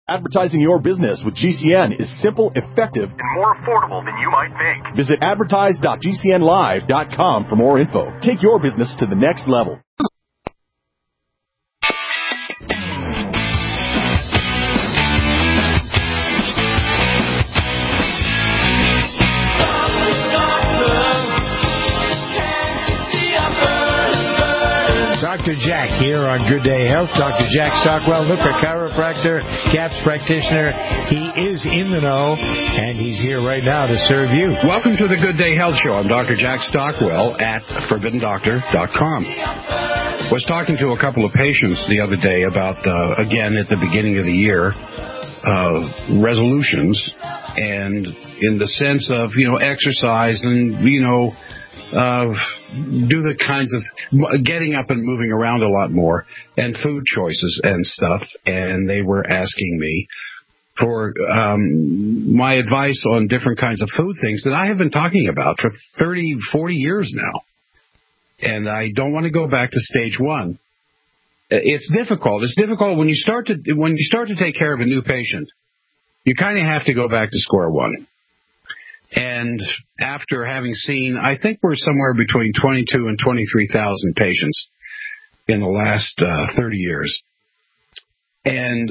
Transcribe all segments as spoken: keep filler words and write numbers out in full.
Advertising your business with G C N is simple, effective, and more affordable than you might think. Visit advertise dot g c n live dot com for more info. Take your business to the next level. Doctor Jack here on Good Day Health. Doctor Jack Stockwell, Nooker chiropractor, CAPS practitioner. He is in the know, and he's here right now to serve you. Welcome to the Good Day Health Show. I'm Doctor Jack Stockwell at forbidden doctor dot com. Was talking to a couple of patients the other day about, uh, again, at the beginning of the year, uh, resolutions, and in the sense of, you know, exercise and, you know, Uh, do the kinds of getting up and moving around a lot more, and food choices and stuff. And they were asking me for um, my advice on different kinds of food things that I have been talking about for thirty, forty years now. And I don't want to go back to stage one. It's difficult. It's difficult when you start to when you start to take care of a new patient. You kind of have to go back to square one. And after having seen, I think we're somewhere between twenty-two and twenty-three thousand patients in the last uh, thirty years. And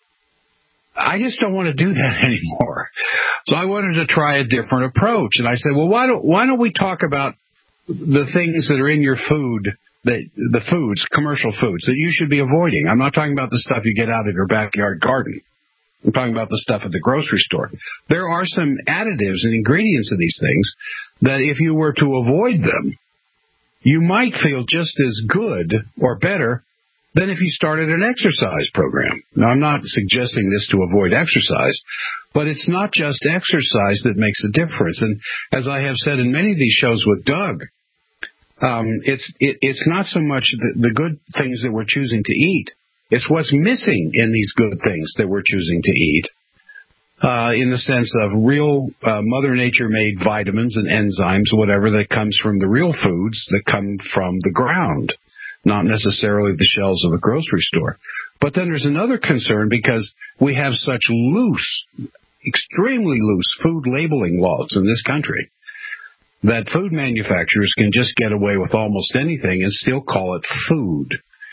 I just don't want to do that anymore. So I wanted to try a different approach. And I said, well, why don't, why don't we talk about the things that are in your food, that the foods, commercial foods, that you should be avoiding. I'm not talking about the stuff you get out of your backyard garden. I'm talking about the stuff at the grocery store. There are some additives and ingredients of these things that if you were to avoid them, you might feel just as good or better than if you started an exercise program. Now, I'm not suggesting this to avoid exercise, but it's not just exercise that makes a difference. And as I have said in many of these shows with Doug, um, it's it, it's not so much the, the good things that we're choosing to eat. It's what's missing in these good things that we're choosing to eat, uh, in the sense of real uh, Mother Nature-made vitamins and enzymes, whatever, that comes from the real foods that come from the ground, not necessarily the shelves of a grocery store. But then there's another concern because we have such loose, extremely loose food labeling laws in this country that food manufacturers can just get away with almost anything and still call it food.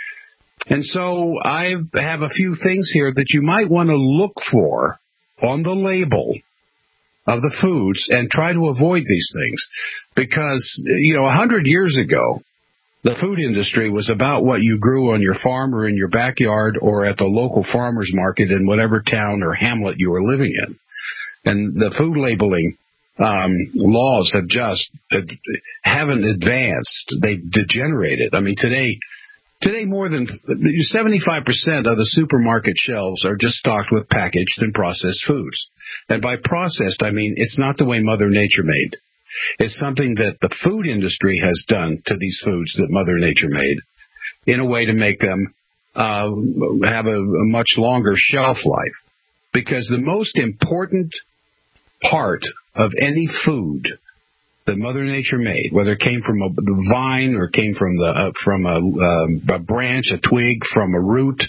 And so I have a few things here that you might want to look for on the label of the foods and try to avoid these things. Because, you know, a hundred years ago, the food industry was about what you grew on your farm or in your backyard or at the local farmer's market in whatever town or hamlet you were living in. And the food labeling um, laws have just uh, haven't advanced. They've degenerated. I mean, today... Today, more than seventy-five percent of the supermarket shelves are just stocked with packaged and processed foods. And by processed, I mean it's not the way Mother Nature made. It's something that the food industry has done to these foods that Mother Nature made in a way to make them uh, have a, a much longer shelf life. Because the most important part of any food that Mother Nature made, whether it came from a, the vine or came from the uh, from a, uh, a branch, a twig, from a root,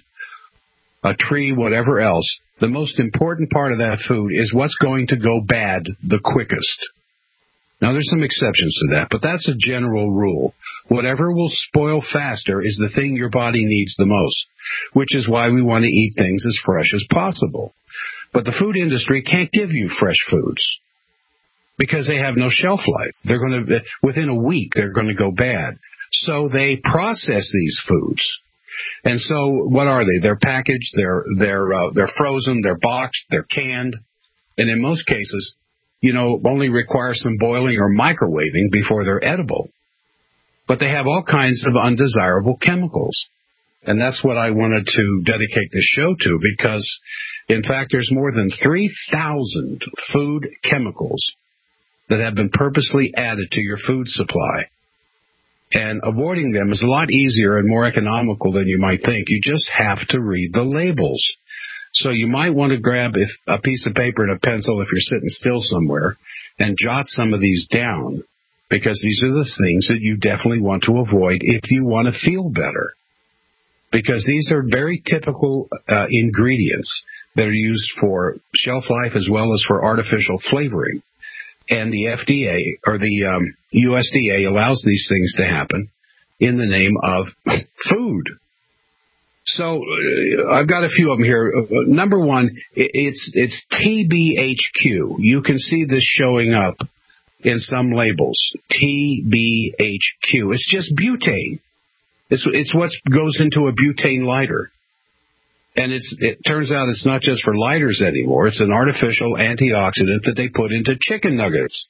a tree, whatever else, the most important part of that food is what's going to go bad the quickest. Now, there's some exceptions to that, but that's a general rule. Whatever will spoil faster is the thing your body needs the most, which is why we want to eat things as fresh as possible. But the food industry can't give you fresh foods, because they have no shelf life. They're going to, within a week, they're going to go bad. So they process these foods. And so what are they? They're packaged, they're, they're, uh, they're frozen, they're boxed, they're canned. And in most cases, you know, only require some boiling or microwaving before they're edible. But they have all kinds of undesirable chemicals. And that's what I wanted to dedicate this show to, because, in fact, there's more than three thousand food chemicals that have been purposely added to your food supply. And avoiding them is a lot easier and more economical than you might think. You just have to read the labels. So you might want to grab if, a piece of paper and a pencil if you're sitting still somewhere and jot some of these down, because these are the things that you definitely want to avoid if you want to feel better. Because these are very typical uh, ingredients that are used for shelf life as well as for artificial flavoring. And the F D A, or the um, U S D A, allows these things to happen in the name of food. So uh, I've got a few of them here. Uh, number one, it's it's T B H Q. You can see this showing up in some labels. T B H Q. It's just butane. It's it's what goes into a butane lighter. And it's it turns out it's not just for lighters anymore. It's an artificial antioxidant that they put into chicken nuggets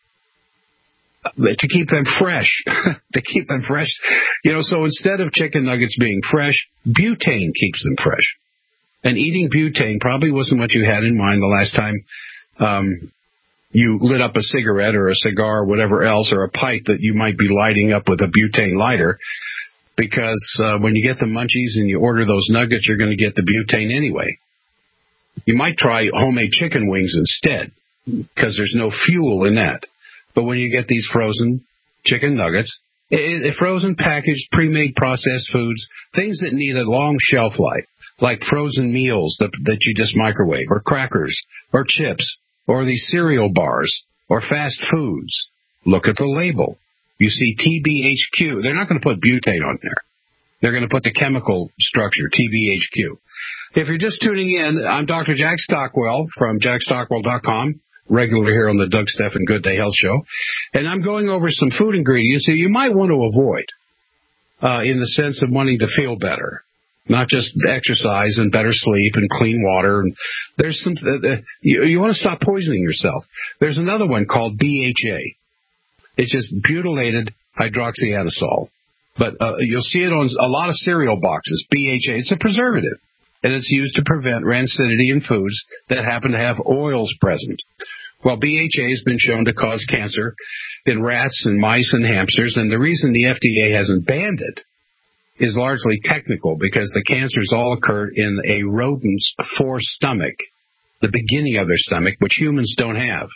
to keep them fresh. to keep them fresh. You know, so instead of chicken nuggets being fresh, butane keeps them fresh. And eating butane probably wasn't what you had in mind the last time um, you lit up a cigarette or a cigar or whatever else, or a pipe that you might be lighting up with a butane lighter. Because uh, when you get the munchies and you order those nuggets, you're going to get the butane anyway. You might try homemade chicken wings instead, because there's no fuel in that. But when you get these frozen chicken nuggets, it, it, frozen, packaged, pre-made processed foods, things that need a long shelf life, like frozen meals that, that you just microwave, or crackers, or chips, or these cereal bars, or fast foods. Look at the label. You see T B H Q. They're not going to put butane on there. They're going to put the chemical structure, T B H Q. If you're just tuning in, I'm Doctor Jack Stockwell from jack stockwell dot com, regular here on the Doug Stephan Good Day Health Show. And I'm going over some food ingredients that you might want to avoid uh, in the sense of wanting to feel better, not just exercise and better sleep and clean water. And there's some uh, you, you want to stop poisoning yourself. There's another one called B H A. It's just butylated hydroxyanisole. But uh, you'll see it on a lot of cereal boxes, B H A. It's a preservative, and it's used to prevent rancidity in foods that happen to have oils present. Well, B H A has been shown to cause cancer in rats and mice and hamsters, and the reason the F D A hasn't banned it is largely technical, because the cancers all occur in a rodent's forestomach, the beginning of their stomach, which humans don't have.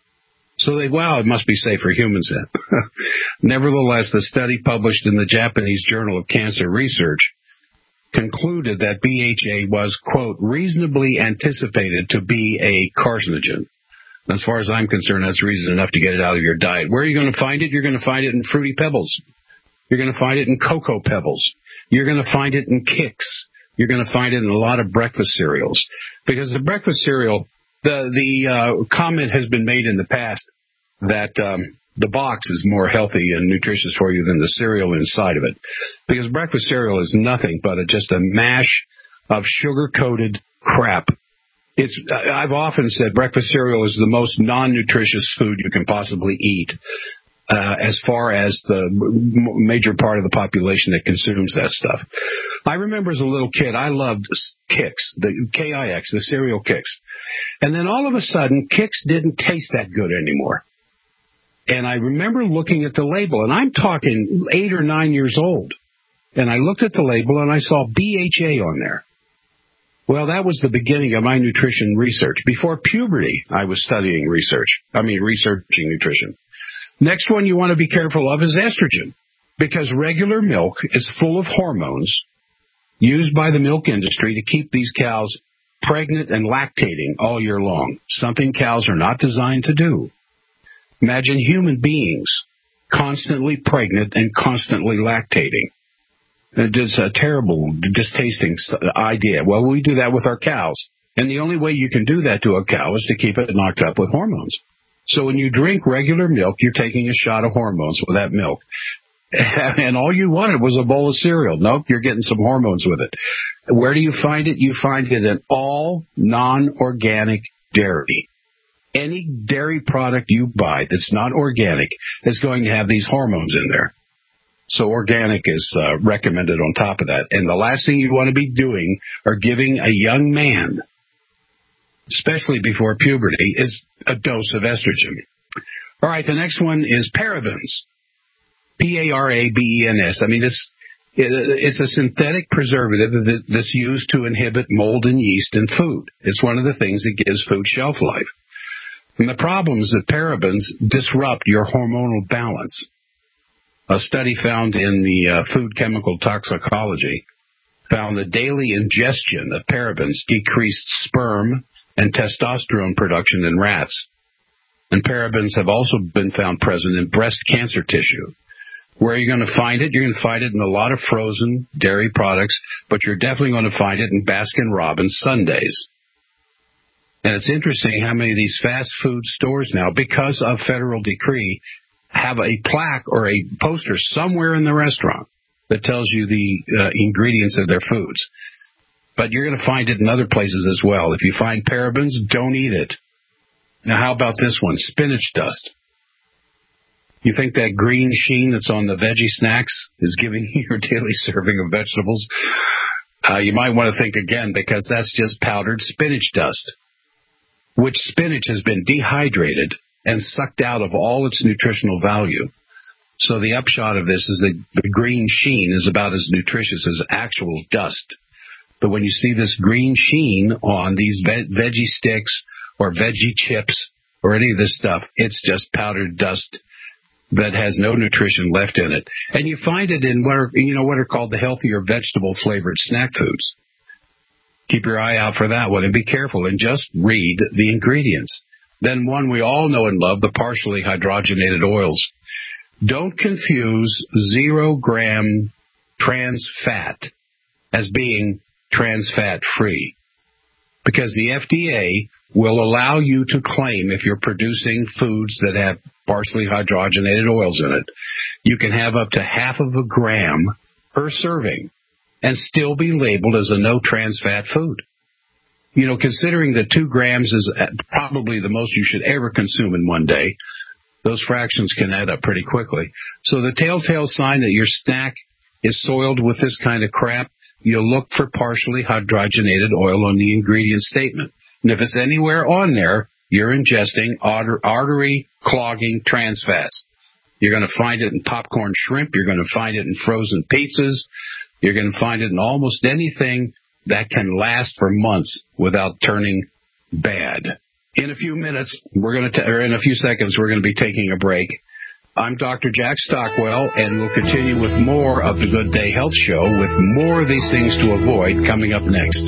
So they, wow, it must be safe for humans then. Nevertheless, the study published in the Japanese Journal of Cancer Research concluded that B H A was, quote, reasonably anticipated to be a carcinogen. As far as I'm concerned, that's reason enough to get it out of your diet. Where are you going to find it? You're going to find it in Fruity Pebbles. You're going to find it in Cocoa Pebbles. You're going to find it in Kix. You're going to find it in a lot of breakfast cereals. Because the breakfast cereal... The the uh, comment has been made in the past that um, the box is more healthy and nutritious for you than the cereal inside of it, because breakfast cereal is nothing but a, just a mash of sugar-coated crap. It's I've often said breakfast cereal is the most non-nutritious food you can possibly eat, uh, as far as the major part of the population that consumes that stuff. I remember as a little kid, I loved Kix, the K I X, the cereal Kix. And then all of a sudden, Kix didn't taste that good anymore. And I remember looking at the label, and I'm talking eight or nine years old. And I looked at the label, and I saw B H A on there. Well, that was the beginning of my nutrition research. Before puberty, I was studying research. I mean, researching nutrition. Next one you want to be careful of is estrogen, because regular milk is full of hormones used by the milk industry to keep these cows pregnant and lactating all year long, something cows are not designed to do. Imagine human beings constantly pregnant and constantly lactating. It's a terrible, distasting idea. Well, we do that with our cows. And the only way you can do that to a cow is to keep it knocked up with hormones. So when you drink regular milk, you're taking a shot of hormones with that milk. And all you wanted was a bowl of cereal. Nope, you're getting some hormones with it. Where do you find it? You find it in all non-organic dairy. Any dairy product you buy that's not organic is going to have these hormones in there. So organic is uh, recommended on top of that. And the last thing you want to be doing or giving a young man, especially before puberty, is a dose of estrogen. All right, the next one is parabens. P A R A B E N S. I mean, it's it's a synthetic preservative that, that's used to inhibit mold and yeast in food. It's one of the things that gives food shelf life. And the problem is that parabens disrupt your hormonal balance. A study found in the uh, Food Chemical Toxicology found the daily ingestion of parabens decreased sperm and testosterone production in rats. And parabens have also been found present in breast cancer tissue. Where are you going to find it? You're going to find it in a lot of frozen dairy products, but you're definitely going to find it in Baskin-Robbins sundaes. And it's interesting how many of these fast food stores now, because of federal decree, have a plaque or a poster somewhere in the restaurant that tells you the uh, ingredients of their foods. But you're going to find it in other places as well. If you find parabens, don't eat it. Now, how about this one? Spinach dust. You think that green sheen that's on the veggie snacks is giving you your daily serving of vegetables? Uh, you might want to think again, because that's just powdered spinach dust, which spinach has been dehydrated and sucked out of all its nutritional value. So the upshot of this is that the green sheen is about as nutritious as actual dust. But when you see this green sheen on these ve- veggie sticks or veggie chips or any of this stuff, it's just powdered dust that has no nutrition left in it. And you find it in what are, you know, what are called the healthier vegetable-flavored snack foods. Keep your eye out for that one and be careful and just read the ingredients. Then one we all know and love, the partially hydrogenated oils. Don't confuse zero-gram trans fat as being trans fat free, because the F D A will allow you to claim, if you're producing foods that have partially hydrogenated oils in it, you can have up to half of a gram per serving and still be labeled as a no trans fat food. You know, considering that two grams is probably the most you should ever consume in one day, those fractions can add up pretty quickly. So the telltale sign that your snack is soiled with this kind of crap, you'll look for partially hydrogenated oil on the ingredient statement. And if it's anywhere on there, you're ingesting artery-clogging trans fats. You're going to find it in popcorn shrimp. You're going to find it in frozen pizzas. You're going to find it in almost anything that can last for months without turning bad. In a few minutes, we're going to, t- or in a few seconds, we're going to be taking a break. I'm Doctor Jack Stockwell, and we'll continue with more of the Good Day Health Show with more of these things to avoid coming up next.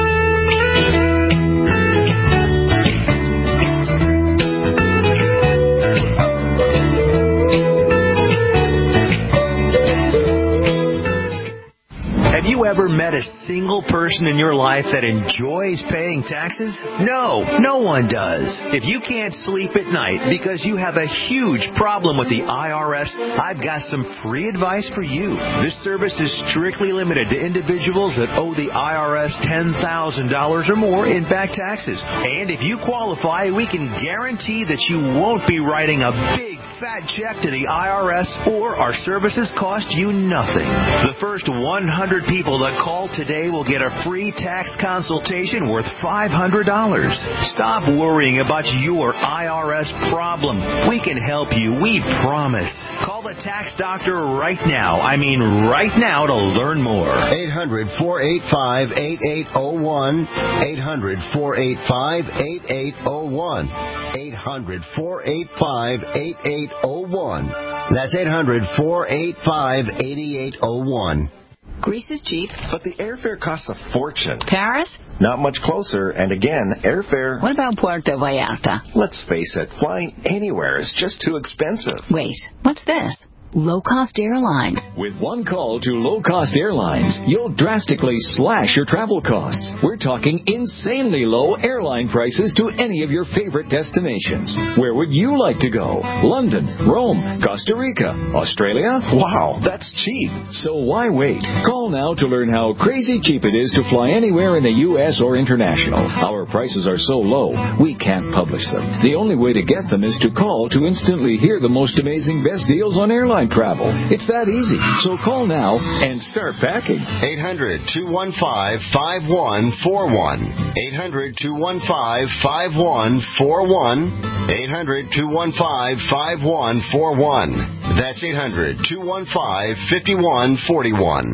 Have you ever met a single person in your life that enjoys paying taxes? No, no one does. If you can't sleep at night because you have a huge problem with the I R S, I've got some free advice for you. This service is strictly limited to individuals that owe the I R S ten thousand dollars or more in back taxes. And if you qualify, we can guarantee that you won't be writing a big fat check to the I R S, or our services cost you nothing. The first one hundred people that call today will get a free tax consultation worth five hundred dollars. Stop worrying about your I R S problem. We can help you, we promise. Call the tax doctor right now. I mean right now to learn more. eight hundred, four eight five, eight eight zero one. eight hundred, four eight five, eight eight zero one. eight hundred, four eight five, eight eight zero one. That's eight hundred, four eight five, eight eight zero one. Greece is cheap. But the airfare costs a fortune. Paris? Not much closer, and again, airfare... What about Puerto Vallarta? Let's face it, flying anywhere is just too expensive. Wait, what's this? Low-cost airlines. With one call to low-cost airlines, you'll drastically slash your travel costs. We're talking insanely low airline prices to any of your favorite destinations. Where would you like to go? London, Rome, Costa Rica, Australia? Wow, that's cheap. So why wait? Call now to learn how crazy cheap it is to fly anywhere in the U S or international. Our prices are so low, we can't publish them. The only way to get them is to call to instantly hear the most amazing best deals on airline travel. It's that easy. So call now and start packing. eight hundred, two one five, five one four one. eight hundred, two one five, five one four one. eight hundred, two one five, five one four one. That's eight hundred, two one five, five one four one.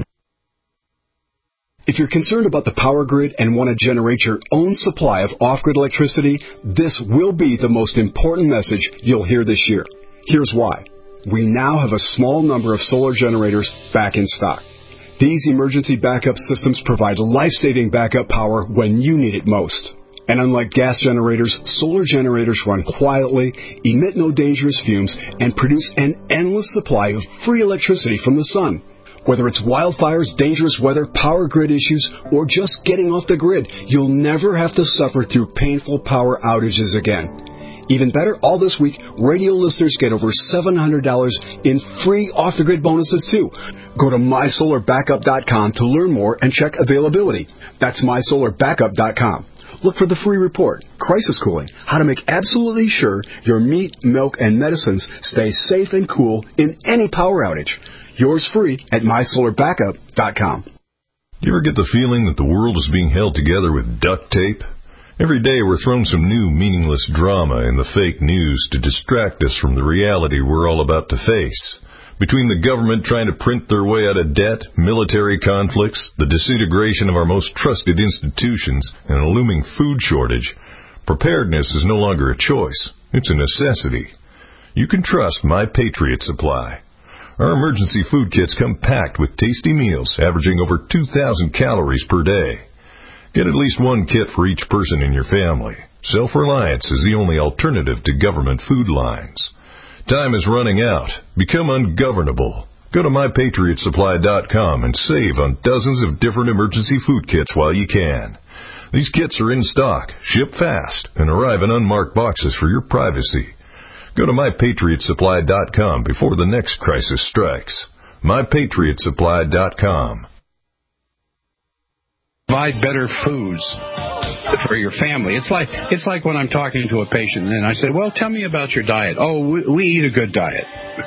If you're concerned about the power grid and want to generate your own supply of off-grid electricity, this will be the most important message you'll hear this year. Here's why. We now have a small number of solar generators back in stock. These emergency backup systems provide life-saving backup power when you need it most. And unlike gas generators, solar generators run quietly, emit no dangerous fumes, and produce an endless supply of free electricity from the sun. Whether it's wildfires, dangerous weather, power grid issues, or just getting off the grid, you'll never have to suffer through painful power outages again. Even better, all this week, radio listeners get over seven hundred dollars in free off-the-grid bonuses, too. Go to my solar backup dot com to learn more and check availability. That's my solar backup dot com. Look for the free report, Crisis Cooling, how to make absolutely sure your meat, milk, and medicines stay safe and cool in any power outage. Yours free at my solar backup dot com. You ever get the feeling that the world is being held together with duct tape? Every day we're thrown some new meaningless drama in the fake news to distract us from the reality we're all about to face. Between the government trying to print their way out of debt, military conflicts, the disintegration of our most trusted institutions, and a looming food shortage, preparedness is no longer a choice. It's a necessity. You can trust My Patriot Supply. Our emergency food kits come packed with tasty meals averaging over two thousand calories per day. Get at least one kit for each person in your family. Self-reliance is the only alternative to government food lines. Time is running out. Become ungovernable. Go to my patriot supply dot com and save on dozens of different emergency food kits while you can. These kits are in stock, ship fast, and arrive in unmarked boxes for your privacy. Go to my patriot supply dot com before the next crisis strikes. my patriot supply dot com. Provide better foods for your family. It's like it's like when I'm talking to a patient and I say, well, tell me about your diet. Oh, we, we eat a good diet.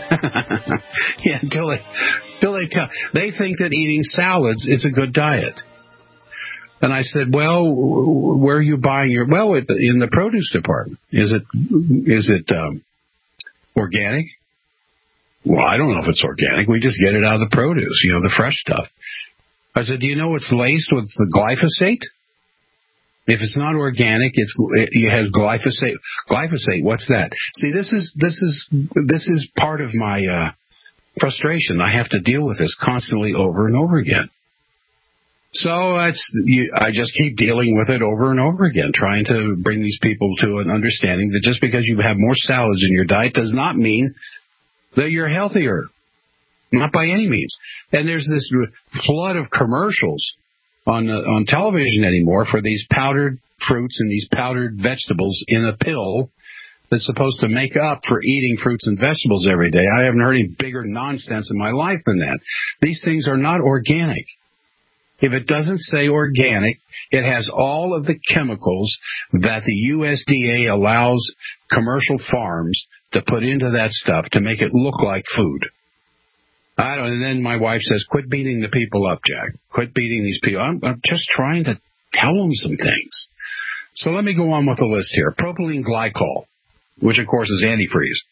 yeah, until they, until they tell. They think that eating salads is a good diet. And I said, well, where are you buying your, well, in the produce department. Is it, is it um, organic? Well, I don't know if it's organic. We just get it out of the produce, you know, the fresh stuff. I said, do you know it's laced with the glyphosate? If it's not organic, it's, it has glyphosate. Glyphosate, what's that? See, this is this is this is part of my uh, frustration. I have to deal with this constantly over and over again. So that's, you, I just keep dealing with it over and over again, trying to bring these people to an understanding that just because you have more salads in your diet does not mean that you're healthier. Not by any means. And there's this flood of commercials on uh, on television anymore for these powdered fruits and these powdered vegetables in a pill that's supposed to make up for eating fruits and vegetables every day. I haven't heard any bigger nonsense in my life than that. These things are not organic. If it doesn't say organic, it has all of the chemicals that the U S D A allows commercial farms to put into that stuff to make it look like food. I don't, and then my wife says, quit beating the people up, Jack. Quit beating these people. I'm, I'm just trying to tell them some things. So let me go on with the list here. Propylene glycol, which, of course, is antifreeze.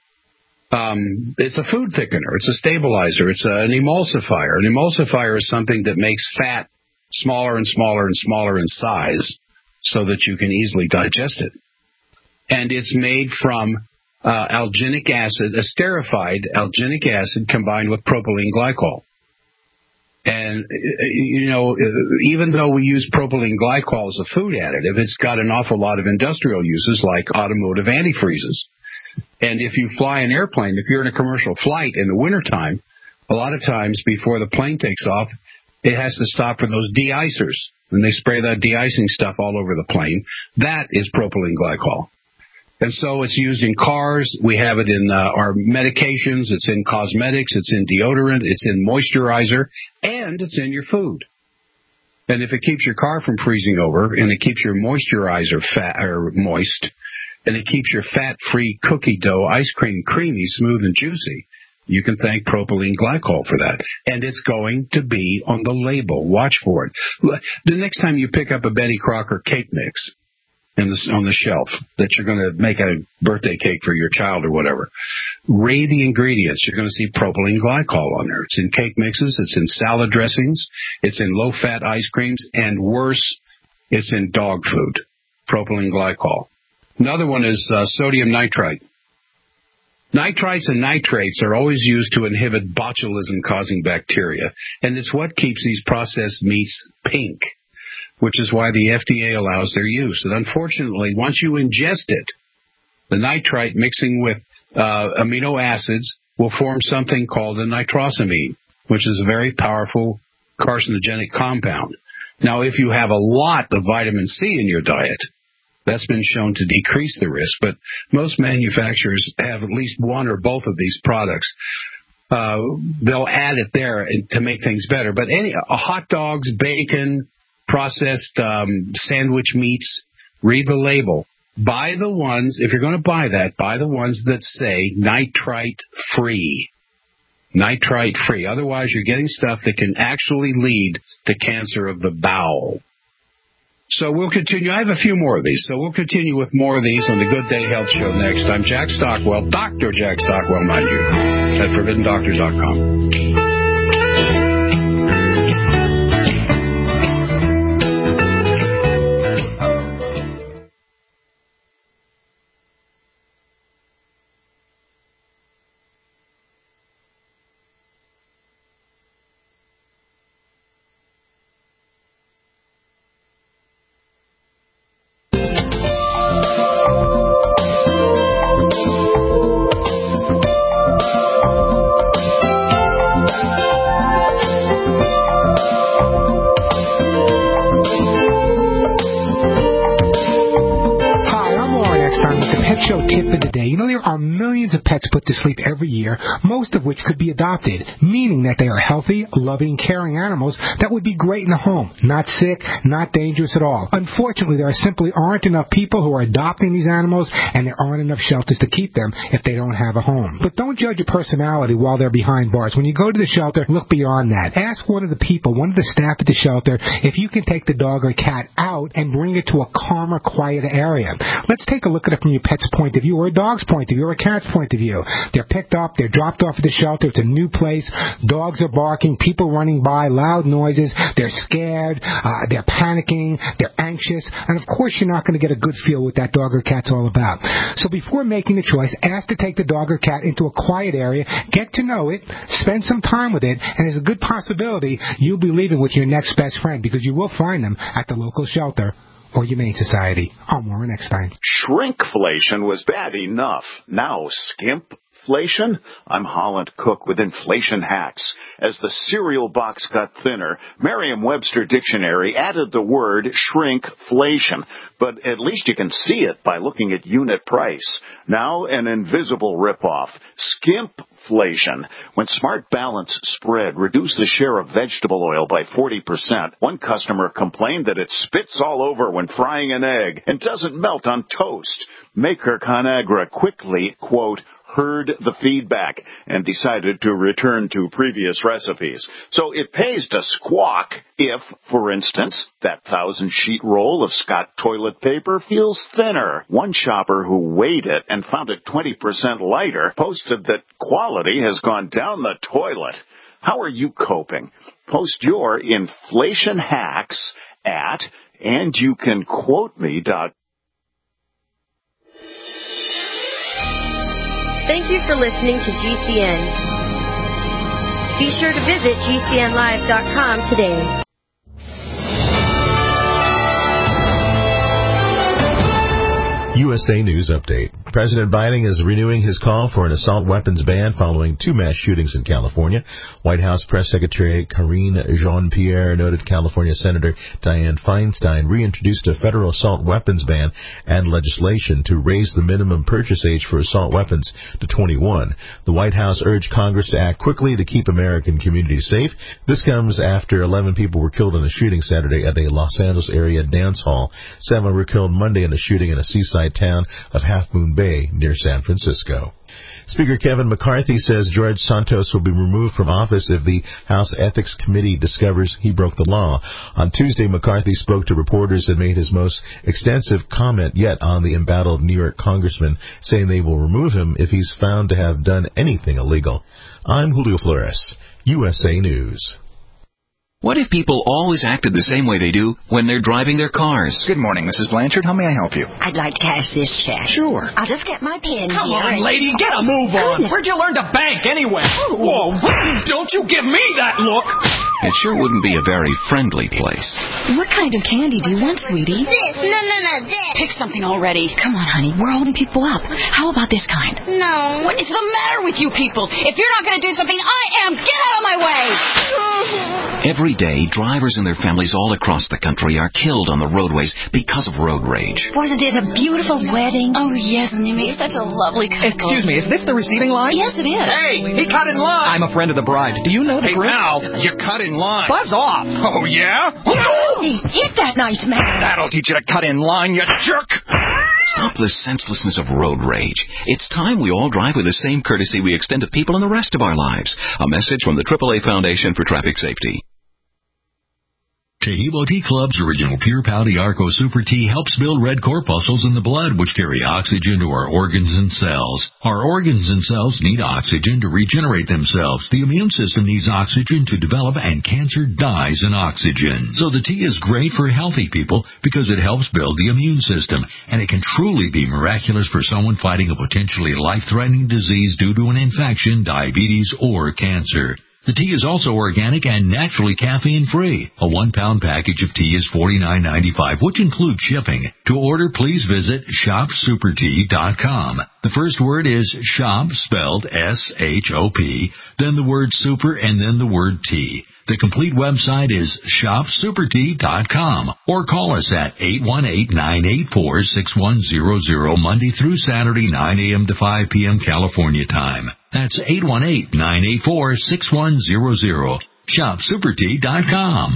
Um, it's a food thickener. It's a stabilizer. It's a, an emulsifier. An emulsifier is something that makes fat smaller and smaller and smaller in size so that you can easily digest it. And it's made from Uh, alginic acid, esterified alginic acid combined with propylene glycol. And, you know, even though we use propylene glycol as a food additive, it's got an awful lot of industrial uses like automotive antifreezes. And if you fly an airplane, if you're in a commercial flight in the wintertime, a lot of times before the plane takes off, it has to stop for those de-icers. And they spray that de-icing stuff all over the plane. That is propylene glycol. And so it's used in cars. We have it in uh, our medications. It's in cosmetics. It's in deodorant. It's in moisturizer. And it's in your food. And if it keeps your car from freezing over, and it keeps your moisturizer fat or moist, and it keeps your fat-free cookie dough ice cream creamy, smooth, and juicy, you can thank propylene glycol for that. And it's going to be on the label. Watch for it. The next time you pick up a Betty Crocker cake mix, In the, on the shelf that you're going to make a birthday cake for your child or whatever, read the ingredients. You're going to see propylene glycol on there. It's in cake mixes. It's in salad dressings. It's in low-fat ice creams. And worse, it's in dog food, propylene glycol. Another one is uh, sodium nitrite. Nitrites and nitrates are always used to inhibit botulism-causing bacteria, and it's what keeps these processed meats pink, which is why the F D A allows their use. And unfortunately, once you ingest it, the nitrite mixing with uh, amino acids will form something called a nitrosamine, which is a very powerful carcinogenic compound. Now, if you have a lot of vitamin C in your diet, that's been shown to decrease the risk, but most manufacturers have at least one or both of these products. Uh, they'll add it there to make things better. But any uh, hot dogs, bacon, processed um, sandwich meats, read the label. Buy the ones, if you're going to buy that, buy the ones that say nitrite-free. Nitrite-free. Otherwise, you're getting stuff that can actually lead to cancer of the bowel. So we'll continue. I have a few more of these, so we'll continue with more of these on the Good Day Health Show next. I'm Jack Stockwell, Doctor Jack Stockwell, mind you, at forbidden doctors dot com. To sleep every year, most of which could be adopted, meaning that they are healthy, loving, caring animals that would be great in the home, not sick, not dangerous at all. Unfortunately, there simply aren't enough people who are adopting these animals, and there aren't enough shelters to keep them if they don't have a home. But don't judge a personality while they're behind bars. When you go to the shelter, look beyond that. Ask one of the people, one of the staff at the shelter, if you can take the dog or cat out and bring it to a calmer, quieter area. Let's take a look at it from your pet's point of view, or a dog's point of view, or a cat's point of view. They're picked up, they're dropped off at the shelter, it's a new place, dogs are barking, people running by, loud noises, they're scared, uh, they're panicking, they're anxious, and of course you're not going to get a good feel what that dog or cat's all about. So before making the choice, ask to take the dog or cat into a quiet area, get to know it, spend some time with it, and there's a good possibility you'll be leaving with your next best friend, because you will find them at the local shelter or Humane Society. On more next time. Shrinkflation was bad enough. Now skimpflation? I'm Holland Cook with Inflation Hacks. As the cereal box got thinner, Merriam-Webster Dictionary added the word shrinkflation, but at least you can see it by looking at unit price. Now an invisible ripoff, skimpflation. When Smart Balance Spread reduced the share of vegetable oil by forty percent, one customer complained that it spits all over when frying an egg and doesn't melt on toast. Maker Conagra quickly, quote, heard the feedback and decided to return to previous recipes. So it pays to squawk if, for instance, that thousand-sheet roll of Scott toilet paper feels thinner. One shopper who weighed it and found it twenty percent lighter posted that quality has gone down the toilet. How are you coping? Post your inflation hacks at and you can quote me dot. Thank you for listening to G C N. Be sure to visit G C N live dot com today. U S A News Update. President Biden is renewing his call for an assault weapons ban following two mass shootings in California. White House Press Secretary Karine Jean-Pierre noted California Senator Dianne Feinstein reintroduced a federal assault weapons ban and legislation to raise the minimum purchase age for assault weapons to twenty-one. The White House urged Congress to act quickly to keep American communities safe. This comes after eleven people were killed in a shooting Saturday at a Los Angeles area dance hall. Seven were killed Monday in a shooting in a seaside town of Half Moon Bay near San Francisco. Speaker Kevin McCarthy says George Santos will be removed from office if the House Ethics Committee discovers he broke the law. On Tuesday, McCarthy spoke to reporters and made his most extensive comment yet on the embattled New York congressman, saying they will remove him if he's found to have done anything illegal. I'm Julio Flores, U S A News. What if people always acted the same way they do when they're driving their cars? Good morning, Missus Blanchard. How may I help you? I'd like to cash this check. Sure. I'll just get my pen Come here. on, lady, get a move on. Goodness. Where'd you learn to bank anyway? Whoa, don't you give me that look. It sure wouldn't be a very friendly place. What kind of candy do you want, sweetie? This. No, no, no, this. Pick something already. Come on, honey. We're holding people up. How about this kind? No. What is the matter with you people? If you're not going to do something, I am. Get out of my way. Every day, drivers and their families all across the country are killed on the roadways because of road rage. Wasn't it a beautiful wedding? Oh, yes, and they made such a lovely couple. Excuse me, is this the receiving line? Yes, it is. Hey, he cut in line. I'm a friend of the bride. Do you know the Hey, groom? now, you cut in line. Buzz off. Oh, yeah? Hey, hit that nice man. That'll teach you to cut in line, you jerk. Stop the senselessness of road rage. It's time we all drive with the same courtesy we extend to people in the rest of our lives. A message from the triple A Foundation for Traffic Safety. Tehebo Tea Club's original Pure Pouty Arco Super Tea helps build red corpuscles in the blood, which carry oxygen to our organs and cells. Our organs and cells need oxygen to regenerate themselves. The immune system needs oxygen to develop, and cancer dies in oxygen. So the tea is great for healthy people because it helps build the immune system, and it can truly be miraculous for someone fighting a potentially life-threatening disease due to an infection, diabetes, or cancer. The tea is also organic and naturally caffeine-free. A one-pound package of tea is forty-nine ninety-five, which includes shipping. To order, please visit shop super tea dot com. The first word is shop, spelled S H O P, then the word super, and then the word tea. The complete website is shop super tea dot com, or call us at eight one eight, nine eight four, six one zero zero Monday through Saturday, nine a.m. to five p.m. California time. That's eight one eight, nine eight four, six one zero zero. shop super tea dot com.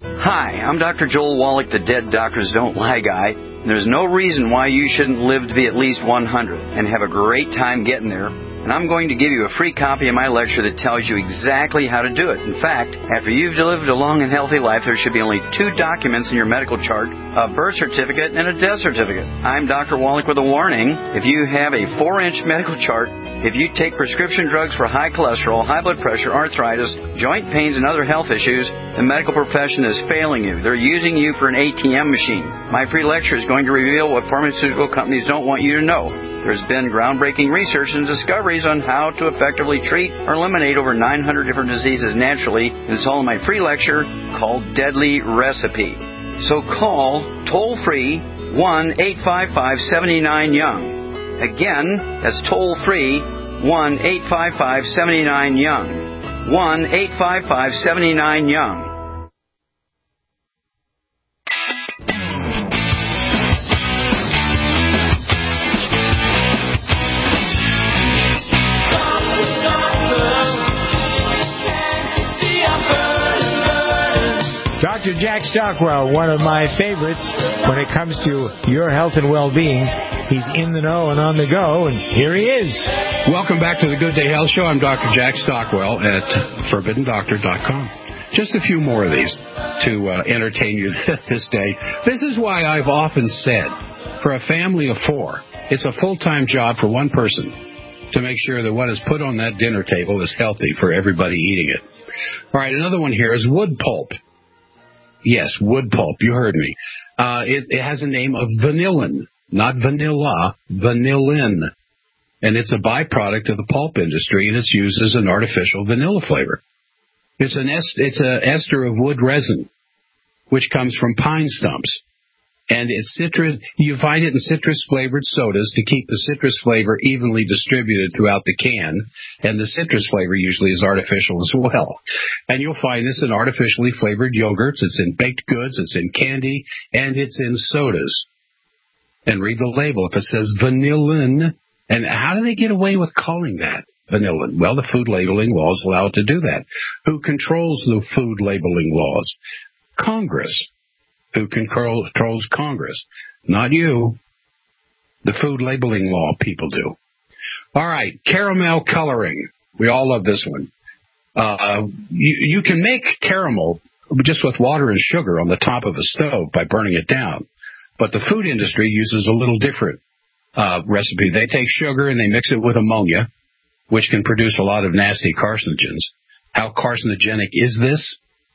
Hi, I'm Doctor Joel Wallach, the Dead Doctors Don't Lie guy. There's no reason why you shouldn't live to be at least one hundred and have a great time getting there. And I'm going to give you a free copy of my lecture that tells you exactly how to do it. In fact, after you've lived a long and healthy life, there should be only two documents in your medical chart, a birth certificate and a death certificate. I'm Doctor Wallach with a warning. If you have a four-inch medical chart, if you take prescription drugs for high cholesterol, high blood pressure, arthritis, joint pains, and other health issues, the medical profession is failing you. They're using you for an A T M machine. My free lecture is going to reveal what pharmaceutical companies don't want you to know. There's been groundbreaking research and discoveries on how to effectively treat or eliminate over nine hundred different diseases naturally, and it's all in my free lecture called Deadly Recipe. So call toll-free one eight five five, seven nine, young. Again, that's toll-free one eight five five, seven nine, young. one eight five five, seven nine, young. Doctor Jack Stockwell, one of my favorites when it comes to your health and well-being. He's in the know and on the go, and here he is. Welcome back to the Good Day Health Show. I'm Doctor Jack Stockwell at forbidden doctor dot com. Just a few more of these to uh, entertain you this day. This is why I've often said, for a family of four, it's a full-time job for one person to make sure that what is put on that dinner table is healthy for everybody eating it. All right, another one here is wood pulp. Yes, wood pulp. You heard me. Uh, it, it has a name of vanillin, not vanilla, vanillin. And it's a byproduct of the pulp industry, and it's used as an artificial vanilla flavor. It's an est- it's an ester of wood resin, which comes from pine stumps. And it's citrus. You find it in citrus-flavored sodas to keep the citrus flavor evenly distributed throughout the can. And the citrus flavor usually is artificial as well. And you'll find this in artificially flavored yogurts. It's in baked goods. It's in candy. And it's in sodas. And read the label. If it says vanillin, and how do they get away with calling that vanillin? Well, the food labeling laws allow it to do that. Who controls the food labeling laws? Congress. Who controls Congress? Not you. The food labeling law people do. All right, caramel coloring. We all love this one. Uh, you, you can make caramel just with water and sugar on the top of a stove by burning it down. But the food industry uses a little different uh, recipe. They take sugar and they mix it with ammonia, which can produce a lot of nasty carcinogens. How carcinogenic is this?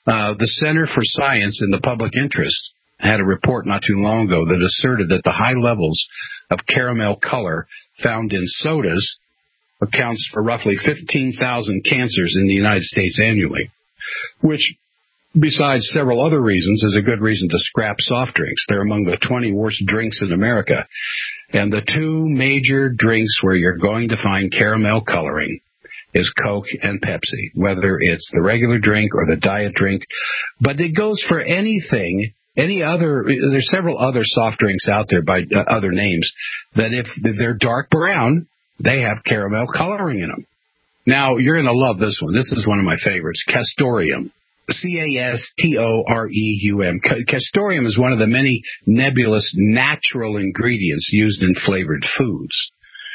Uh, the Center for Science in the Public Interest had a report not too long ago that asserted that the high levels of caramel color found in sodas accounts for roughly fifteen thousand cancers in the United States annually, which, besides several other reasons, is a good reason to scrap soft drinks. They're among the twenty worst drinks in America. And the two major drinks where you're going to find caramel coloring is Coke and Pepsi, whether it's the regular drink or the diet drink. But it goes for anything, any other, there's several other soft drinks out there by uh, other names that if they're dark brown, they have caramel coloring in them. Now, you're going to love this one. This is one of my favorites, Castorium. C A S T O R E U M. Castorium is one of the many nebulous natural ingredients used in flavored foods.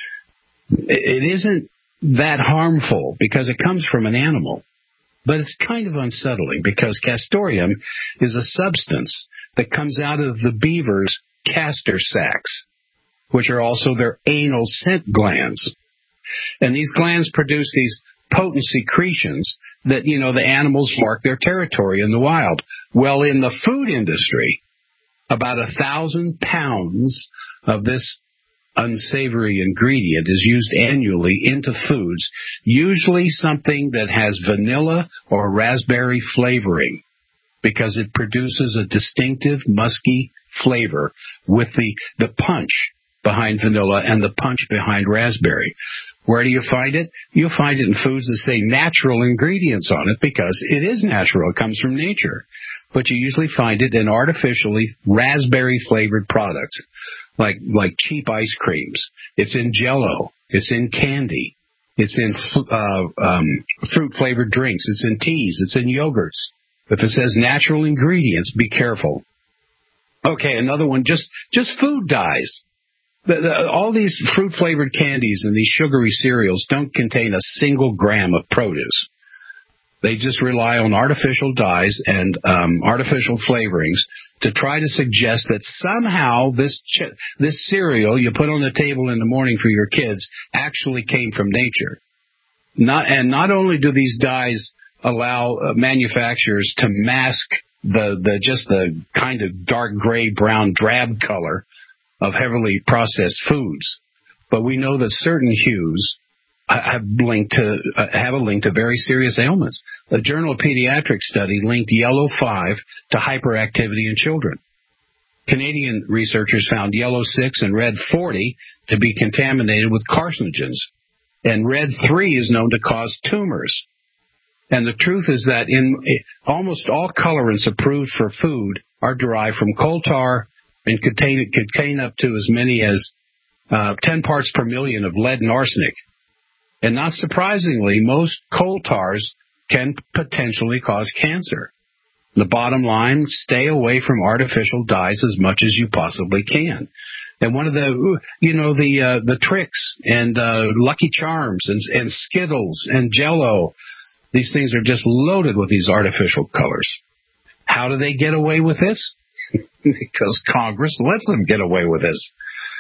It isn't that harmful because it comes from an animal, but it's kind of unsettling because Castorium is a substance that comes out of the beaver's castor sacs, which are also their anal scent glands. And these glands produce these potent secretions that, you know, the animals mark their territory in the wild. Well, in the food industry, about a thousand pounds of this unsavory ingredient is used annually into foods, usually something that has vanilla or raspberry flavoring, because it produces a distinctive musky flavor with the, the punch behind vanilla and the punch behind raspberry. Where do you find it? You'll find it in foods that say natural ingredients on it because it is natural. It comes from nature. But you usually find it in artificially raspberry-flavored products, like like cheap ice creams. It's in Jell-O. It's in candy. It's in uh, um, fruit-flavored drinks. It's in teas. It's in yogurts. If it says natural ingredients, be careful. Okay, another one, just just food dyes. The, the, all these fruit-flavored candies and these sugary cereals don't contain a single gram of produce. They just rely on artificial dyes and um, artificial flavorings to try to suggest that somehow this ch- this cereal you put on the table in the morning for your kids actually came from nature. Not and not only do these dyes allow uh, manufacturers to mask the, the just the kind of dark gray, brown, drab color of heavily processed foods, but we know that certain hues have linked to uh, have a link to very serious ailments. The Journal of Pediatrics study linked yellow five to hyperactivity in children. Canadian researchers found yellow six and red forty to be contaminated with carcinogens, and red three is known to cause tumors. And the truth is that in almost all colorants approved for food are derived from coal tar and contain, contain up to as many as uh, ten parts per million of lead and arsenic. And not surprisingly, most coal tars can potentially cause cancer. The bottom line, stay away from artificial dyes as much as you possibly can. And one of the, you know, the uh, the tricks and uh, Lucky Charms and, and Skittles and Jell-O, these things are just loaded with these artificial colors. How do they get away with this? Because Congress lets them get away with this.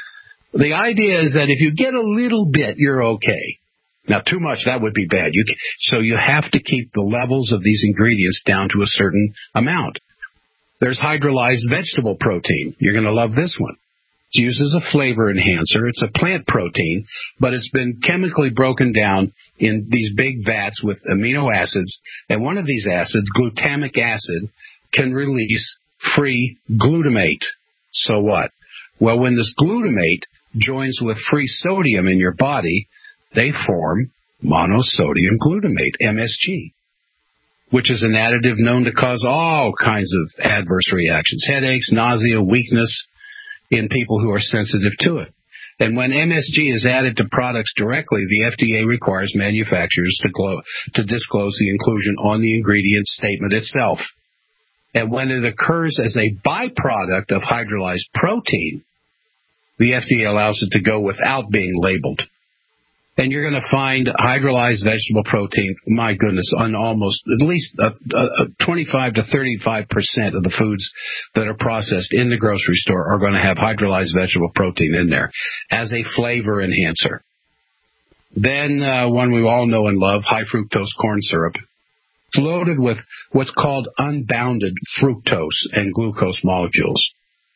The idea is that if you get a little bit, you're okay. Now, too much, that would be bad. You, so you have to keep the levels of these ingredients down to a certain amount. There's hydrolyzed vegetable protein. You're going to love this one. It's used as a flavor enhancer. It's a plant protein, but it's been chemically broken down in these big vats with amino acids. And one of these acids, glutamic acid, can release free glutamate. So what? Well, when this glutamate joins with free sodium in your body, they form monosodium glutamate, M S G, which is an additive known to cause all kinds of adverse reactions, headaches, nausea, weakness in people who are sensitive to it. And when M S G is added to products directly, the F D A requires manufacturers to, glo- to disclose the inclusion on the ingredient statement itself. And when it occurs as a byproduct of hydrolyzed protein, the F D A allows it to go without being labeled. And you're going to find hydrolyzed vegetable protein, my goodness, on almost at least uh, uh, twenty-five to thirty-five percent of the foods that are processed in the grocery store are going to have hydrolyzed vegetable protein in there as a flavor enhancer. Then uh, one we all know and love, high fructose corn syrup. It's loaded with what's called unbounded fructose and glucose molecules.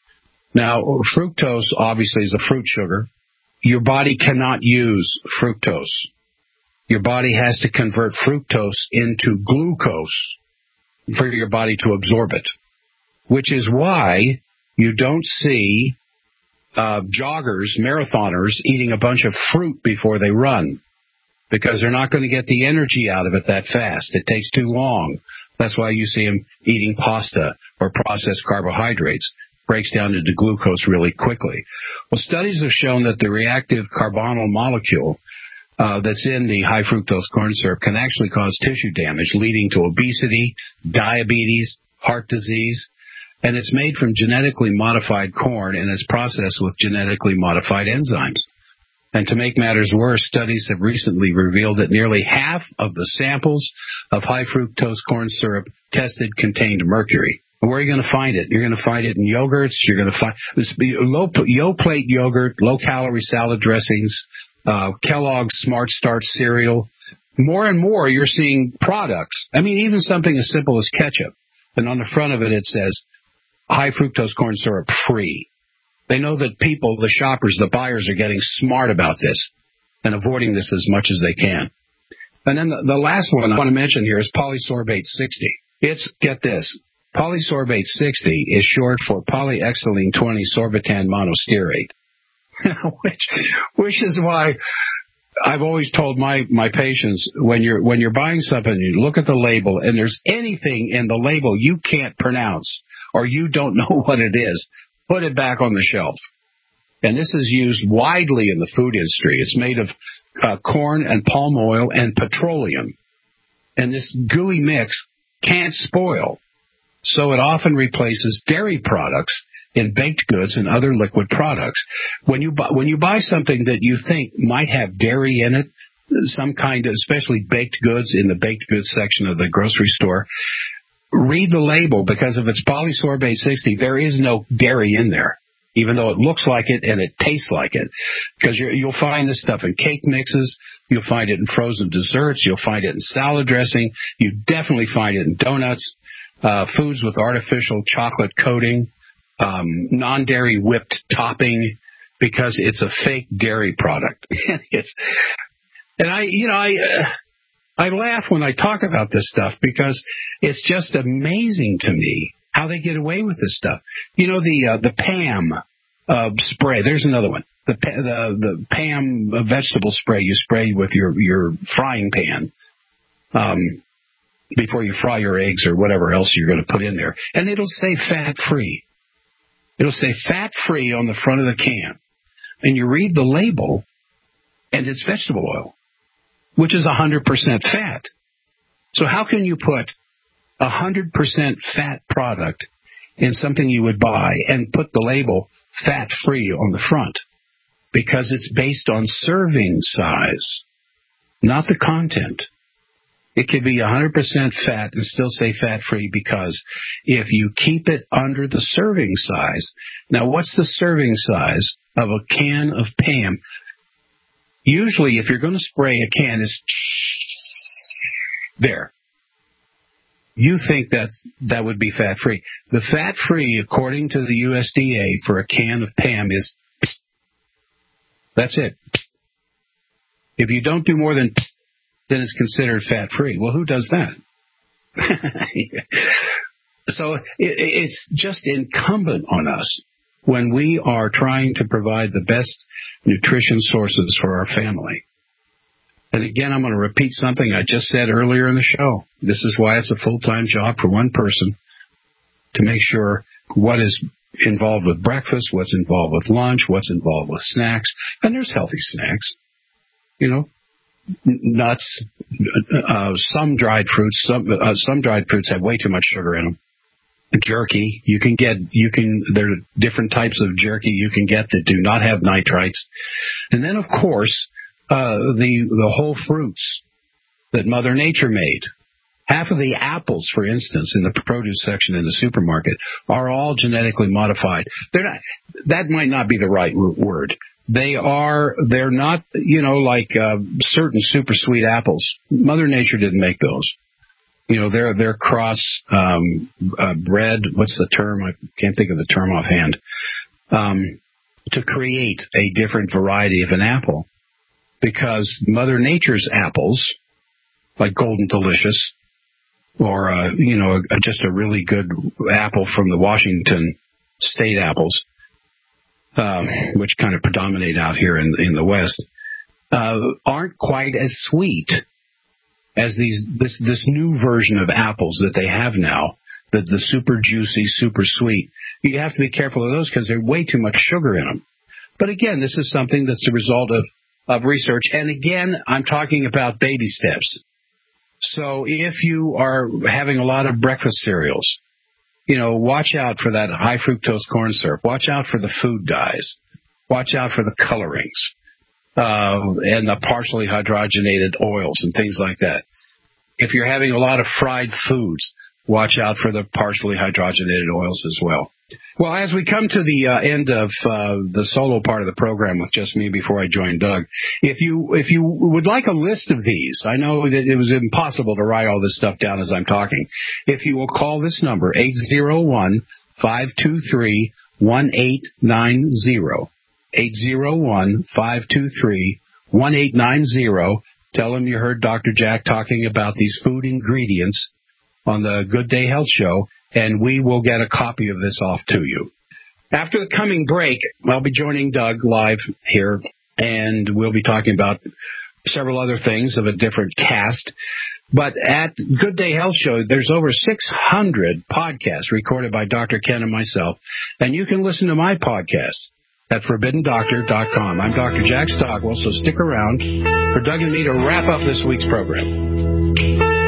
Now, fructose obviously is a fruit sugar. Your body cannot use fructose. Your body has to convert fructose into glucose for your body to absorb it, which is why you don't see uh, joggers, marathoners, eating a bunch of fruit before they run, because they're not going to get the energy out of it that fast. It takes too long. That's why you see them eating pasta or processed carbohydrates. Breaks down into glucose really quickly. Well, studies have shown that the reactive carbonyl molecule uh, that's in the high fructose corn syrup can actually cause tissue damage, leading to obesity, diabetes, heart disease. And it's made from genetically modified corn, and it's processed with genetically modified enzymes. And to make matters worse, studies have recently revealed that nearly half of the samples of high fructose corn syrup tested contained mercury. Where are you going to find it? You're going to find it in yogurts. You're going to find this low Yoplait yogurt, low-calorie salad dressings, uh, Kellogg's Smart Start cereal. More and more, you're seeing products. I mean, even something as simple as ketchup. And on the front of it, it says high fructose corn syrup free. They know that people, the shoppers, the buyers, are getting smart about this and avoiding this as much as they can. And then the, the last one I want to mention here is polysorbate sixty. It's, get this, polysorbate sixty is short for polyethylene twenty sorbitan monostearate, which, which is why I've always told my, my patients, when you're when you're buying something, you look at the label, and there's anything in the label you can't pronounce or you don't know what it is, put it back on the shelf. And this is used widely in the food industry. It's made of uh, corn and palm oil and petroleum. And this gooey mix can't spoil. So it often replaces dairy products in baked goods and other liquid products. When you buy, when you buy something that you think might have dairy in it, some kind of, especially baked goods in the baked goods section of the grocery store, read the label, because if it's polysorbate sixty, there is no dairy in there, even though it looks like it and it tastes like it. Because you're, you'll find this stuff in cake mixes, you'll find it in frozen desserts, you'll find it in salad dressing, you definitely find it in donuts. Uh, foods with artificial chocolate coating, um, non-dairy whipped topping, because it's a fake dairy product. it's, and I, you know, I, uh, I laugh when I talk about this stuff, because it's just amazing to me how they get away with this stuff. You know, the uh, the Pam uh, spray. There's another one. The the the Pam vegetable spray you spray with your your frying pan. Um. Before you fry your eggs or whatever else you're going to put in there. And it'll say fat-free. It'll say fat-free on the front of the can. And you read the label, and it's vegetable oil, which is one hundred percent fat. So how can you put a one hundred percent fat product in something you would buy and put the label fat-free on the front? Because it's based on serving size, not the content. It could be one hundred percent fat and still say fat-free, because if you keep it under the serving size. Now, what's the serving size of a can of Pam? Usually, if you're going to spray a can, it's there. You think that that would be fat-free. The fat-free, according to the U S D A, for a can of Pam is psst. That's it. Psst. If you don't do more than psst, then it's considered fat-free. Well, who does that? So it, it's just incumbent on us, when we are trying to provide the best nutrition sources for our family. And again, I'm going to repeat something I just said earlier in the show. This is why it's a full-time job for one person, to make sure what is involved with breakfast, what's involved with lunch, what's involved with snacks. And there's healthy snacks, you know. Nuts, uh, some dried fruits, some uh, some dried fruits have way too much sugar in them. Jerky, you can get, you can, there are different types of jerky you can get that do not have nitrites. And then, of course, uh, the the whole fruits that Mother Nature made. Half of the apples, for instance, in the produce section in the supermarket are all genetically modified. They're not, that might not be the right word. They are, they're not, you know, like uh, certain super sweet apples. Mother Nature didn't make those. You know, they're they're cross um, uh, bred. What's the term? I can't think of the term offhand. Um, to create a different variety of an apple, because Mother Nature's apples, like Golden Delicious, or uh, you know, a, just a really good apple from the Washington State apples, um, which kind of predominate out here in in the West, uh, aren't quite as sweet as these this this new version of apples that they have now, the the super juicy, super sweet. You have to be careful of those because there's way too much sugar in them. But again, this is something that's a result of, of research. And again, I'm talking about baby steps. So if you are having a lot of breakfast cereals, you know, watch out for that high fructose corn syrup. Watch out for the food dyes. Watch out for the colorings uh, and the partially hydrogenated oils and things like that. If you're having a lot of fried foods, watch out for the partially hydrogenated oils as well. Well, as we come to the uh, end of uh, the solo part of the program with just me before I join Doug, if you if you would like a list of these, I know that it was impossible to write all this stuff down as I'm talking. If you will call this number, eight zero one, five two three, one eight nine zero, eight zero one, five two three, one eight nine zero, tell them you heard Doctor Jack talking about these food ingredients on the Good Day Health Show, and we will get a copy of this off to you. After the coming break, I'll be joining Doug live here, and we'll be talking about several other things of a different cast. But at Good Day Health Show, there's over six hundred podcasts recorded by Doctor Ken and myself, and you can listen to my podcast at forbidden doctor dot com. I'm Doctor Jack Stockwell, so stick around for Doug and me to wrap up this week's program.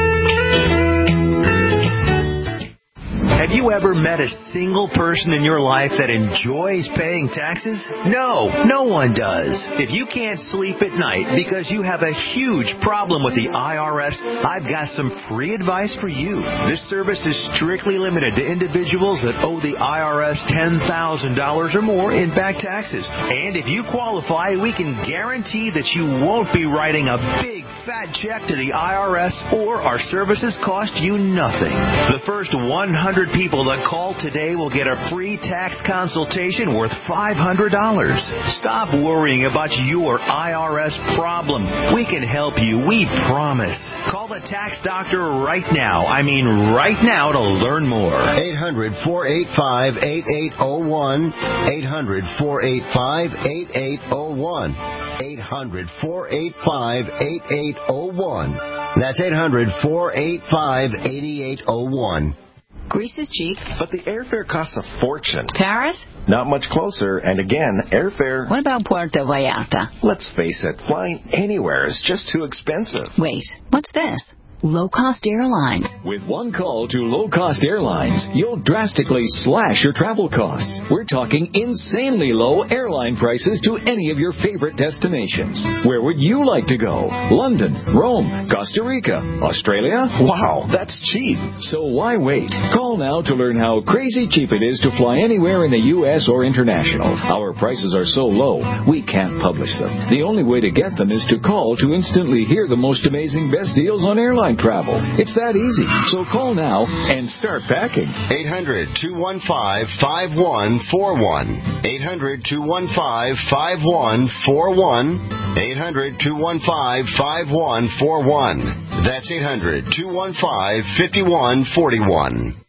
Have you ever met a single person in your life that enjoys paying taxes? No, no one does. If you can't sleep at night because you have a huge problem with the I R S, I've got some free advice for you. This service is strictly limited to individuals that owe the I R S ten thousand dollars or more in back taxes. And if you qualify, we can guarantee that you won't be writing a big fat check to the I R S, or our services cost you nothing. The first one hundred people that call today will get a free tax consultation worth five hundred dollars. Stop worrying about your I R S problem. We can help you, we promise. Call the tax doctor right now. I mean right now to learn more. eight hundred, four eight five, eight eight zero one. eight hundred, four eight five, eight eight zero one. eight hundred, four eight five, eight eight zero one. That's eight hundred, four eight five, eight eight zero one. Greece is cheap. But the airfare costs a fortune. Paris? Not much closer, and again, airfare... What about Puerto Vallarta? Let's face it, flying anywhere is just too expensive. Wait, what's this? Low-cost airlines. With one call to low-cost airlines, you'll drastically slash your travel costs. We're talking insanely low airline prices to any of your favorite destinations. Where would you like to go? London, Rome, Costa Rica, Australia? Wow, that's cheap. So why wait? Call now to learn how crazy cheap it is to fly anywhere in the U S or international. Our prices are so low, we can't publish them. The only way to get them is to call to instantly hear the most amazing best deals on airline travel. It's that easy. So call now and start packing. eight hundred, two one five, five one four one. eight hundred, two one five, five one four one. eight hundred, two one five, five one four one. That's eight hundred, two one five, five one four one.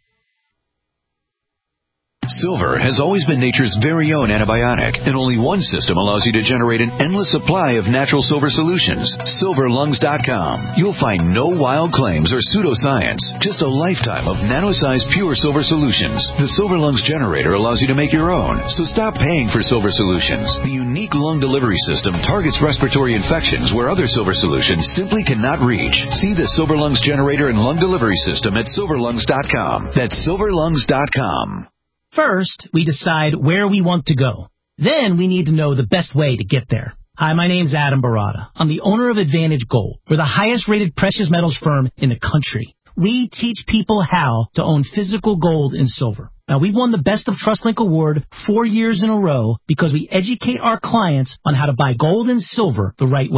Silver has always been nature's very own antibiotic, and only one system allows you to generate an endless supply of natural silver solutions. silver lungs dot com. You'll find no wild claims or pseudoscience, just a lifetime of nano-sized pure silver solutions. The Silver Lungs generator allows you to make your own, so stop paying for silver solutions. The unique lung delivery system targets respiratory infections where other silver solutions simply cannot reach. See the Silver Lungs generator and lung delivery system at silver lungs dot com. That's silver lungs dot com. First, we decide where we want to go. Then we need to know the best way to get there. Hi, my name's Adam Barada. I'm the owner of Advantage Gold. We're the highest rated precious metals firm in the country. We teach people how to own physical gold and silver. Now, we've won the Best of TrustLink Award four years in a row because we educate our clients on how to buy gold and silver the right way.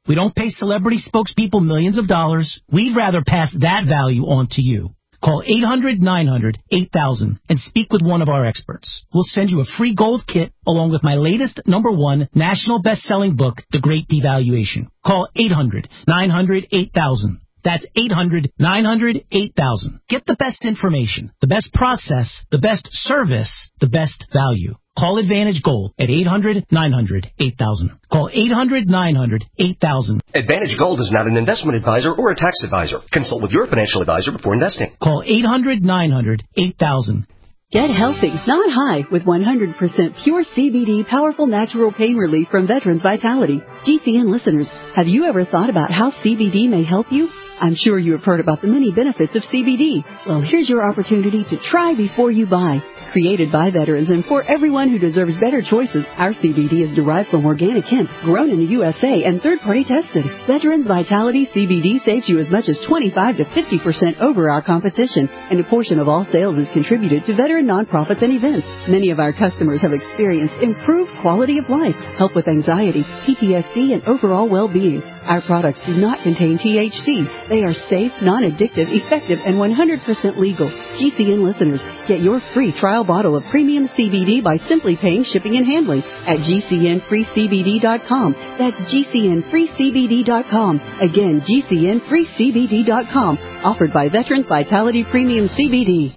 We don't pay celebrity spokespeople millions of dollars. We'd rather pass that value on to you. Call eight hundred nine hundred eight thousand and speak with one of our experts. We'll send you a free gold kit along with my latest number one national best-selling book, The Great Devaluation. Call eight hundred nine hundred eight thousand. That's eight hundred nine hundred eight thousand. Get the best information, the best process, the best service, the best value. Call Advantage Gold at eight hundred nine hundred eight thousand. Call eight hundred nine hundred eight thousand. Advantage Gold is not an investment advisor or a tax advisor. Consult with your financial advisor before investing. Call eight hundred nine hundred eight thousand. Get healthy, not high, with one hundred percent pure C B D powerful natural pain relief from Veterans Vitality. G C N listeners, have you ever thought about how C B D may help you? I'm sure you have heard about the many benefits of C B D. Well, here's your opportunity to try before you buy. Created by veterans and for everyone who deserves better choices, our C B D is derived from organic hemp, grown in the U S A and third-party tested. Veterans Vitality C B D saves you as much as twenty-five to fifty percent over our competition, and a portion of all sales is contributed to veteran nonprofits and events. Many of our customers have experienced improved quality of life, help with anxiety, P T S D, and overall well-being. Our products do not contain T H C. They are safe, non-addictive, effective, and one hundred percent legal. G C N listeners, get your free trial bottle of premium C B D by simply paying shipping and handling at G C N free C B D dot com. That's G C N free C B D dot com. Again, G C N free C B D dot com. Offered by Veterans Vitality Premium C B D.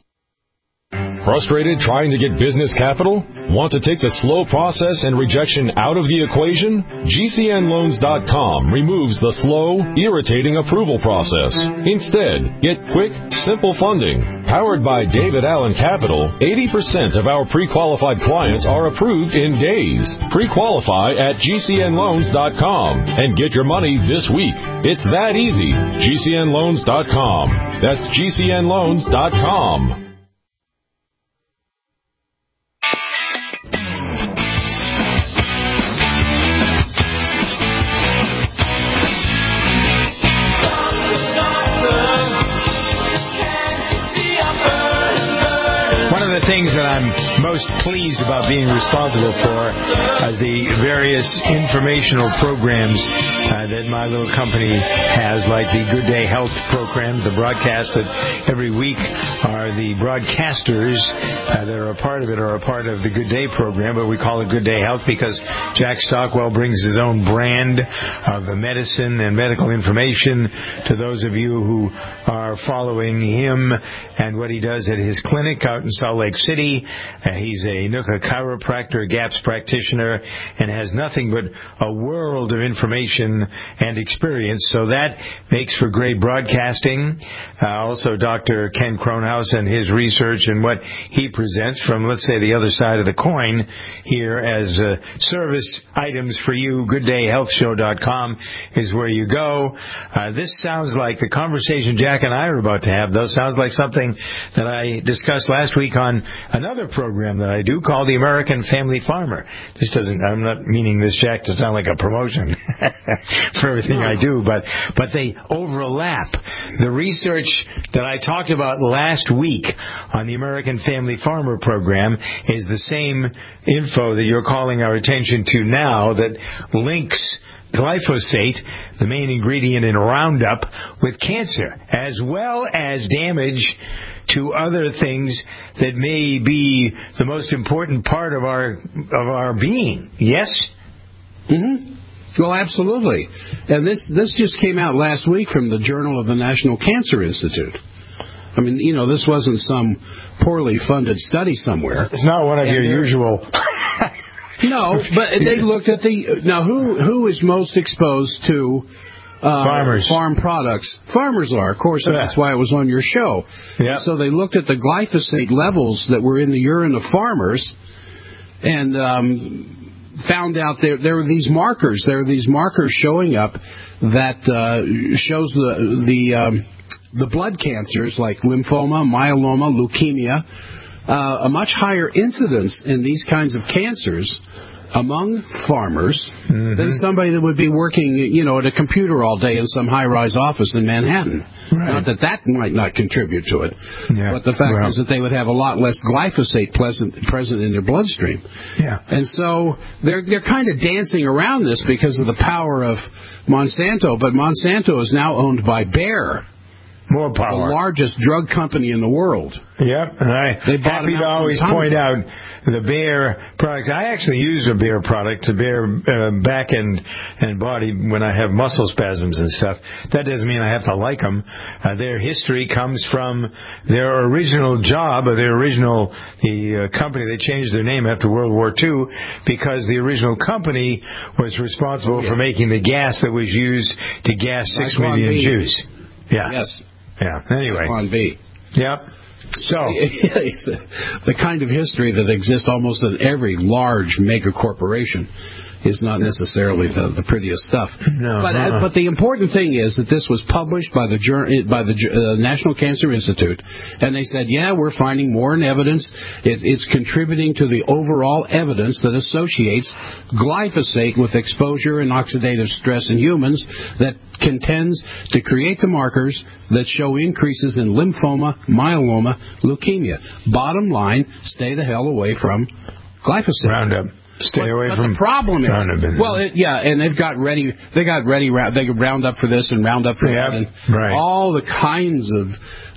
Frustrated trying to get business capital? Want to take the slow process and rejection out of the equation? G C N loans dot com removes the slow, irritating approval process. Instead, get quick, simple funding. Powered by David Allen Capital, eighty percent of our pre-qualified clients are approved in days. Pre-qualify at G C N loans dot com and get your money this week. It's that easy. G C N loans dot com. That's G C N loans dot com. Things that I'm most pleased about being responsible for are the various informational programs uh, that my little company has, like the Good Day Health programs, the broadcast that every week are the broadcasters uh, that are a part of it are a part of the Good Day program, but we call it Good Day Health because Jack Stockwell brings his own brand of medicine and medical information to those of you who are following him and what he does at his clinic out in Salt Lake City. Uh, he's a Nuka chiropractor, GAPS practitioner, and has nothing but a world of information and experience. So that makes for great broadcasting. Uh, also, Doctor Ken Kronhaus and his research and what he presents from, let's say, the other side of the coin here as uh, service items for you. good day health show dot com is where you go. Uh, this sounds like the conversation Jack and I are about to have, though, sounds like something that I discussed last week on another program that I do called The American Family Farmer. This doesn't, I'm not meaning this, Jack, to sound like a promotion for everything I do, but, but they overlap. The research that I talked about last week on the American Family Farmer program is the same info that you're calling our attention to now that links glyphosate, the main ingredient in Roundup, with cancer, as well as damage to other things that may be the most important part of our of our being. Yes? Mm-hmm. Well, absolutely. And this this just came out last week from the Journal of the National Cancer Institute. I mean, you know, this wasn't some poorly funded study somewhere. It's not one of and your usual... No, but they looked at the... Now, who who is most exposed to uh, farmers, farm products? Farmers are, of course, and that's why it was on your show. Yep. So they looked at the glyphosate levels that were in the urine of farmers and um, found out there, there were these markers. There were these markers showing up that uh, shows the, the, um, the blood cancers like lymphoma, myeloma, leukemia, Uh, a much higher incidence in these kinds of cancers among farmers mm-hmm. than somebody that would be working, you know, at a computer all day in some high-rise office in Manhattan. Right. Not that that might not contribute to it, yeah. but the fact well. is that they would have a lot less glyphosate present, present in their bloodstream. Yeah. And so they're they're kind of dancing around this because of the power of Monsanto, but Monsanto is now owned by Bayer. More power. The largest drug company in the world. Yep, and I they happy to always point out the Bayer product. I actually use a Bayer product to Bayer uh, back and, and body when I have muscle spasms and stuff. That doesn't mean I have to like them. Uh, their history comes from their original job, or their original the uh, company. They changed their name after World War Two because the original company was responsible yeah. for making the gas that was used to gas six Zyklon million B. Jews. Yeah. Yes. Yeah. Anyway. Zyklon B. Yep. So the kind of history that exists almost in every large mega corporation is not necessarily the, the prettiest stuff. No, but uh-uh. but the important thing is that this was published by the by the uh, National Cancer Institute, and they said, yeah, we're finding more in evidence. It, it's contributing to the overall evidence that associates glyphosate with exposure and oxidative stress in humans that contends to create the markers that show increases in lymphoma, myeloma, leukemia. Bottom line, stay the hell away from glyphosate. Roundup. Stay but, away but from. The problem is, Roundup. well, it, yeah, and they've got ready. They got ready. They got Roundup for this and Roundup for yep, that, and right. all the kinds of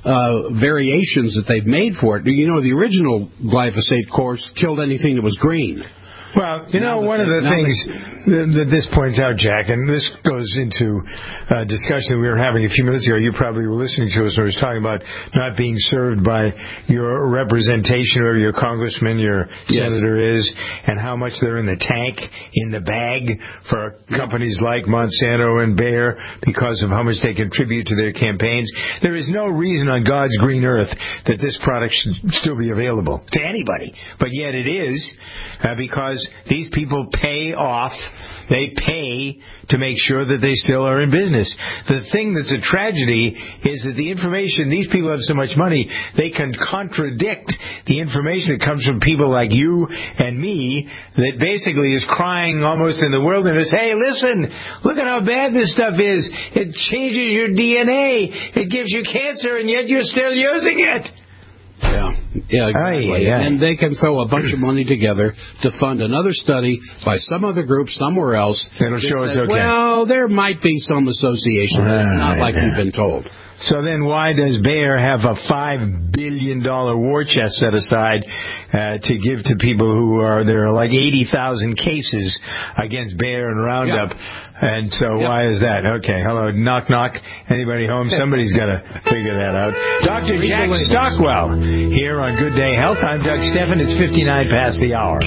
uh, variations that they've made for it. You know, the original glyphosate course killed anything that was green. Well, you know, one of the things that this points out, Jack, and this goes into a discussion that we were having a few minutes ago. You probably were listening to us when we were talking about not being served by your representation, whoever your congressman, your yes. senator is, and how much they're in the tank, in the bag for companies like Monsanto and Bayer because of how much they contribute to their campaigns. There is no reason on God's green earth that this product should still be available to anybody. But yet it is uh, because these people pay off, they pay to make sure that they still are in business. The thing that's a tragedy is that the information, these people have so much money, they can contradict the information that comes from people like you and me that basically is crying almost in the wilderness, hey, listen, look at how bad this stuff is. It changes your D N A. It gives you cancer, and yet you're still using it. Yeah, yeah, exactly. Oh, yeah, yeah. And they can throw a bunch of money together to fund another study by some other group somewhere else. It'll show says, it's okay. Well, there might be some association. But it's not like we've been told. So then why does Bayer have a five billion dollars war chest set aside uh, to give to people who are, there are like eighty thousand cases against Bayer and Roundup. Yeah. And so yeah. why is that? Okay, hello, knock, knock. Anybody home? Somebody's got to figure that out. Doctor Jack Stockwell here on Good Day Health. I'm Doug Steffen. It's fifty-nine past the hour.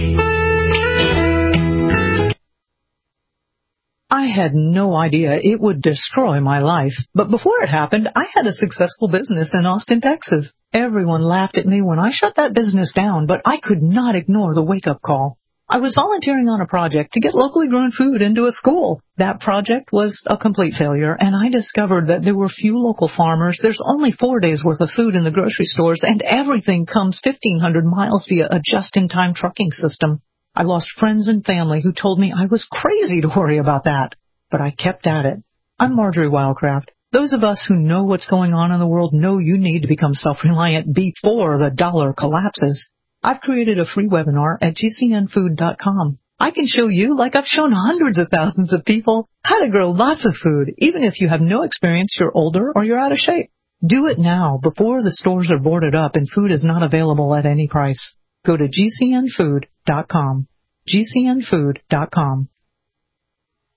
I had no idea it would destroy my life. But before it happened, I had a successful business in Austin, Texas. Everyone laughed at me when I shut that business down, but I could not ignore the wake-up call. I was volunteering on a project to get locally grown food into a school. That project was a complete failure, and I discovered that there were few local farmers. There's only four days' worth of food in the grocery stores, and everything comes fifteen hundred miles via a just-in-time trucking system. I lost friends and family who told me I was crazy to worry about that, but I kept at it. I'm Marjorie Wildcraft. Those of us who know what's going on in the world know you need to become self-reliant before the dollar collapses. I've created a free webinar at G C N food dot com. I can show you, like I've shown hundreds of thousands of people, how to grow lots of food, even if you have no experience, you're older, or you're out of shape. Do it now before the stores are boarded up and food is not available at any price. Go to G C N food dot com. G C N food dot com.